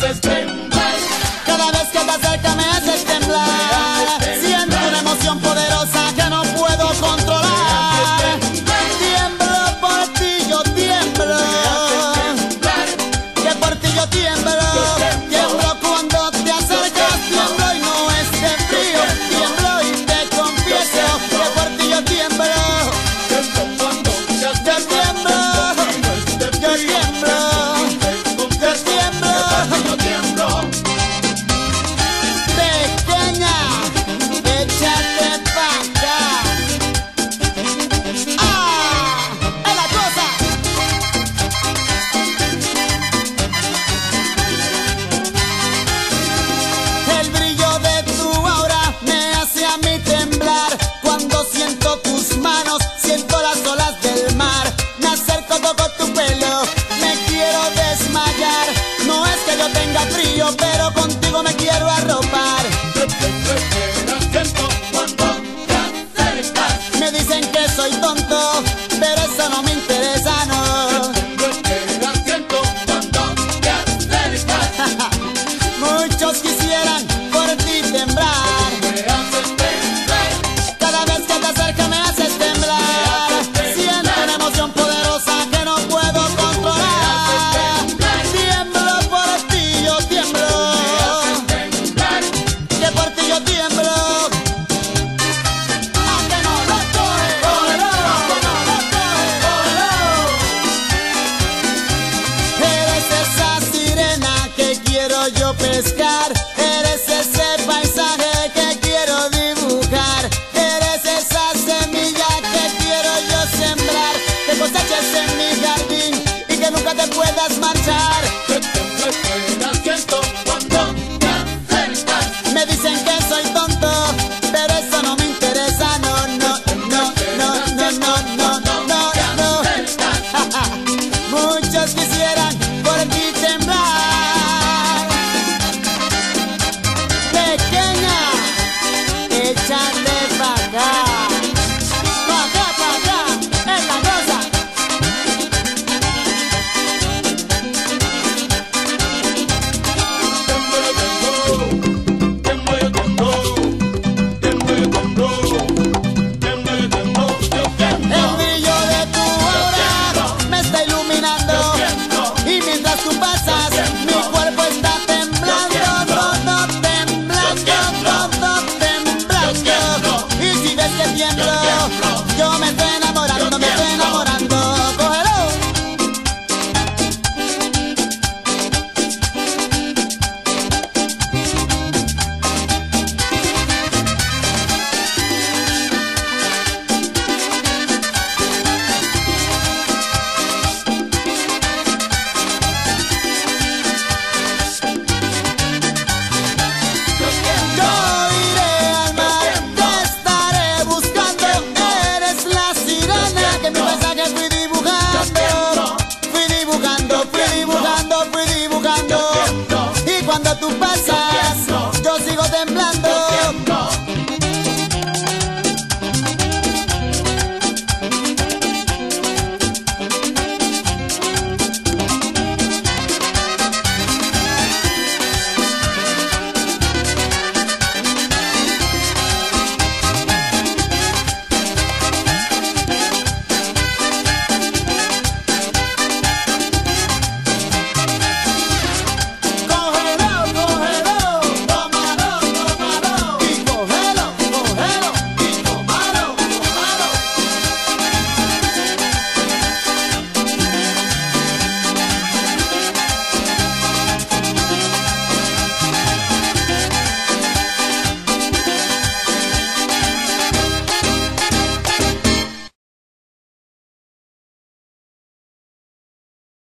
haces temblar. Cada vez que te acercas me haces temblar. Siento una emoción poderosa que no puedo controlar. Tiemblo por ti, yo tiemblo. Que por ti yo tiemblo. Tiemblo cuando te acercas, tiemblo y no es de frío. Tiemblo y te confieso que por ti yo tiemblo. Yo tiemblo. Yo tiemblo. Yo tiemblo. Pequeña, échate pa' acá. ¡Ah! ¡Es la cosa! El brillo de tu aura me hace a mí temblar. Cuando siento tus manos, siento las olas del mar. Me acerco, toco tu pelo, me quiero desmayar. No es que yo tenga frío, pero contigo me quiero arropar. Siento cuando te acercas. Me dicen que soy tonto, pero eso no me interesa, no. Siento cuando te acercas. Muchos quisieran por ti temblar. Me haces temblar. Cada vez que te acercas me haces temblar. Siento una emoción poderosa que no puedo controlar. Tiemblo por ti, yo tiemblo. Que por ti yo tiemblo. ¡Ah, que no lo coge! ¡Cógelo! ¡Que no lo coge! ¡Cógelo! Eres esa sirena que quiero yo pescar. Eres ese paisaje que quiero dibujar. Eres esa semilla que quiero yo sembrar. Que coseches en mi jardín y que nunca te puedas marchar. Siento cuando te acercas. Me dicen que soy tonto, pero eso no me interesa. No, no, no, no, no, no, no, no, no. Muchos quisieran por ti temblar. Pequeña, échate pa' acá. Pa' acá, es la cosa. El brillo de tu aura me está iluminando. Y mientras tú pasas, mi cuerpo está temblando. Todo temblando, todo temblando. Y si ves que tiemblo, yo me estoy enamorando, me estoy enamorando. Cógelo. Yo iré al mar, te estaré buscando. Eres la sirena que mi paisaje fui dibujando. Fui dibujando, fui dibujando, fui dibujando. Y cuando tú pasas